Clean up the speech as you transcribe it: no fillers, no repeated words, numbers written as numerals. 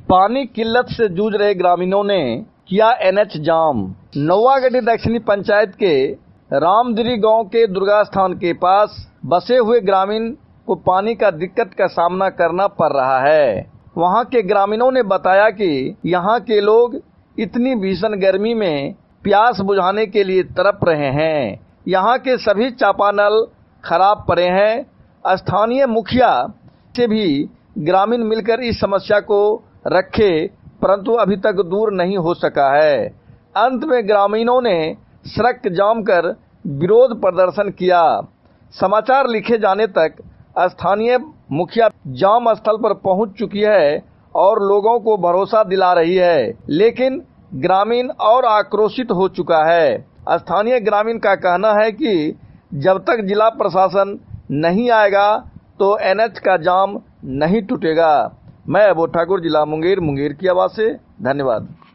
पानी किल्लत से जूझ रहे ग्रामीणों ने किया एनएच जाम। नौवागढ़ी दक्षिणी पंचायत के रामदिरी गांव के दुर्गा स्थान के पास बसे हुए ग्रामीण को पानी का दिक्कत का सामना करना पड़ रहा है। वहां के ग्रामीणों ने बताया कि यहां के लोग इतनी भीषण गर्मी में प्यास बुझाने के लिए तड़प रहे हैं। यहां के सभी चापानल खराब पड़े हैं। स्थानीय मुखिया से भी ग्रामीण मिलकर इस समस्या को रखे, परंतु अभी तक दूर नहीं हो सका है। अंत में ग्रामीणों ने सड़क जाम कर विरोध प्रदर्शन किया। समाचार लिखे जाने तक स्थानीय मुखिया जाम स्थल पर पहुंच चुकी है और लोगों को भरोसा दिला रही है, लेकिन ग्रामीण और आक्रोशित हो चुका है। स्थानीय ग्रामीण का कहना है कि जब तक जिला प्रशासन नहीं आएगा तो एनएच का जाम नहीं टूटेगा। मैं अबोध ठाकुर, जिला मुंगेर की आवाज से, धन्यवाद।